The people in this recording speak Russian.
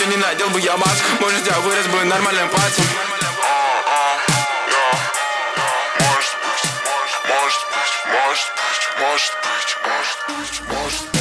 все не надел бы я маску. Может, я вырос бы нормальным пацаном. Может быть, может быть, может быть, может быть, может быть.